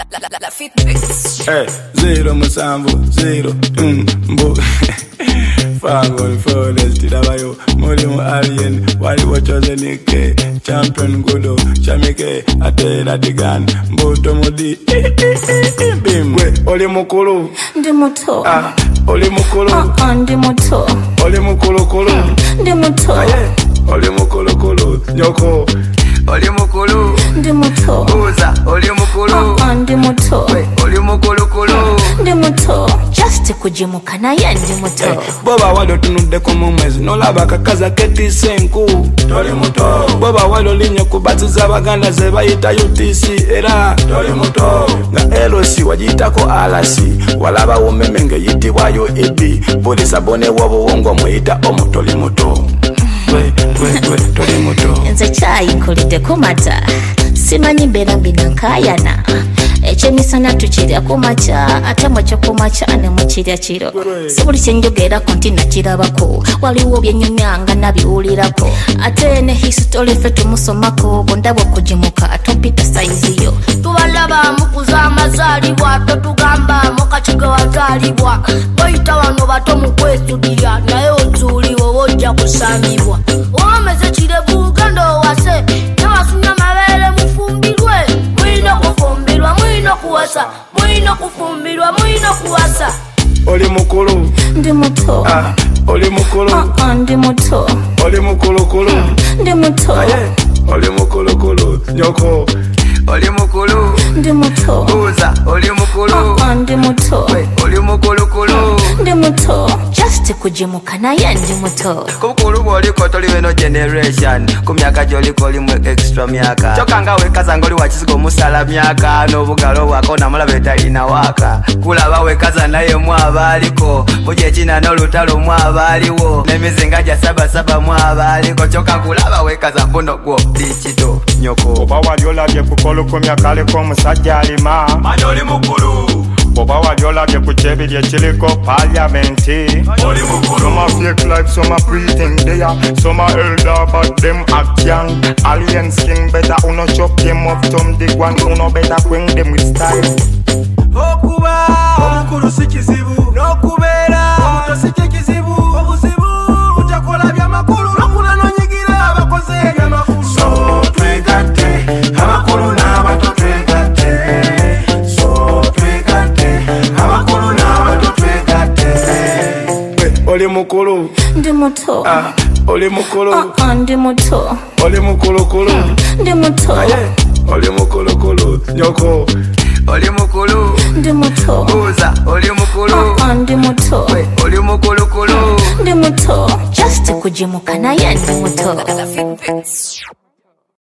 La Fitbits. Hey, 0 musambu, 0 mbu. Fango forest dabayo, muri mu alien, wali wachoze nike, champion gudo, chamike, atela digan, mbuto mudi, bimwe, oli mukulu. Ndi muto. Oli mukulu. Ndi muto. Oli mukulu kulu. Ndi muto. Oli mukulu kulu, nyoko. Oli mukulu. Ndi muto. Uza, oli mukulu. Ndi muto. Oli mukulu kulu. Ndi muto. Just kujimuka naye ndi muto. Boba wado tunudde ku mumwezi nolaba kakaza ketise nku. Toli muto. Boba wado linye kubatiza baganda ze bayita UTC era. Toli muto. Nga LOC wajitako alasi. Walaba umemenge yitibwa UEB. Bodi sabone wabo wongo muyita omutoli muto. Toli muto. Nze chai nkulide kumata. Simanyi mbeera mbina nkayana. Ekyemisana tukirya kumaca ate mwekyo kumaca ne mukirya kiro. Si buli kyenjogerako nti nakirabako, waliwo byennyumyanga nabiwulirako. Ate ne history ffe tumusomako, bondaba okugimuka topita sayizi yo. Tubalaba mukuza amazaalibwa, totugamba mukakiga wazaalibwa. Boyita wano bato mu kwesudira, naye ozuuliwo wojja kusambibwa. Wameze kirevu genda owase, nawasunya mabeere mufumbirwe. Mwina kufumbirwa, mwina kuwasa, mwina kufumbirwa, mwina kuwasa. Oli mukulu. Ndi muto. Oli mukulu. Ndi muto. Oli mukulu kulu. Ndi muto. Oli mukulu kulu, nyoko. Oli mukulu. Ndi muto. Uza, oli mukulu. Ndi muto. Oli mukulu kulu. Ndi muto. Just kujimuka naye ndi muto. Kubukulu bwoliko toli weno generation. Ku myaka gyoliko olimu extra myaka. Kyokanga wekaza ngoli wakisigo musala myaka. N'obugalo bwako namulaba etalina waka. Kulaba wekaza naye mwabaliko. Buje ekina n'olutalo mwabaaliwo. N'emizinga gya sabasaba mwabaliko. Kyokka kulaba wekaza mbuno gwo digital nyoko. Oba wali olabye ku kolukumya kaleko omusajja alima. Manya oli mukulu. Oba wali olabye ku kyebiri ekiliko parliamenti. Oli mukulu. Some are fake life, some are pretend they are. Some are elder but them act young. Alien skin better uno chop them up from the one. Uno better queen them with style. Okuba omukulu si kizibu n'okubeera omuto si kizibu. Obuzibu utakola byamakulu n'okula n'onyigira abakoze ebyamakulu. So twegatte amakulu n'abato twegatte. So twegatte amakulu n'abato twegatte. Oli mukulu. Ndi muto. Oli mukulu. Ndi muto. Oli mukulu kulu. Ndi muto. Oli mukulu kulu, nyoko. Oli mukulu. Ndi muto. Uza, oli mukulu. Ndi muto. Oli mukulu kulu. Ndi muto. Just kujimuka naye ndi muto. La Fitbits.